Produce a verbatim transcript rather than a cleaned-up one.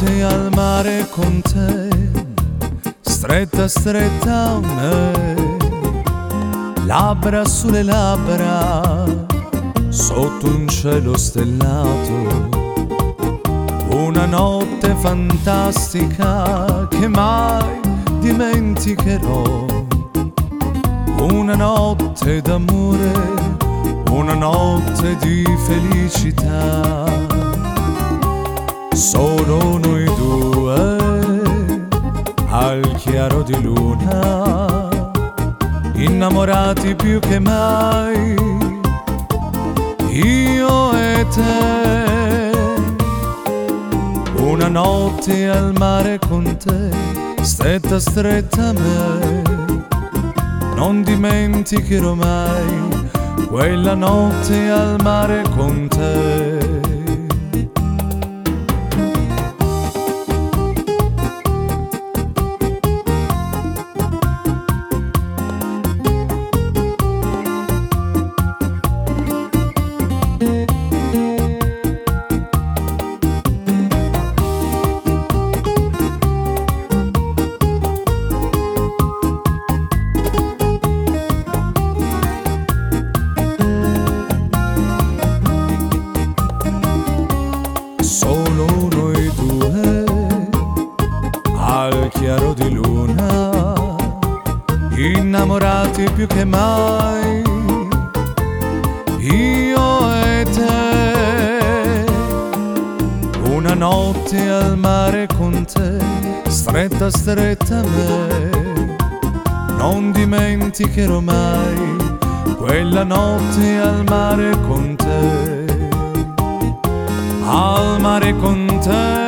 notte al mare con te, stretta stretta a me, labbra sulle labbra, sotto un cielo stellato. Una notte fantastica che mai dimenticherò. Una notte d'amore, una notte di felicità. Solo noi due al chiaro di luna, innamorati più che mai, io e te. Una notte al mare con te, stretta stretta a me, non dimenticherò mai quella notte al mare con te. Solo noi due al chiaro di luna, innamorati più che mai, io e te. Una notte al mare con te, stretta stretta a me, non dimenticherò mai quella notte al mare con te. Al mare con te.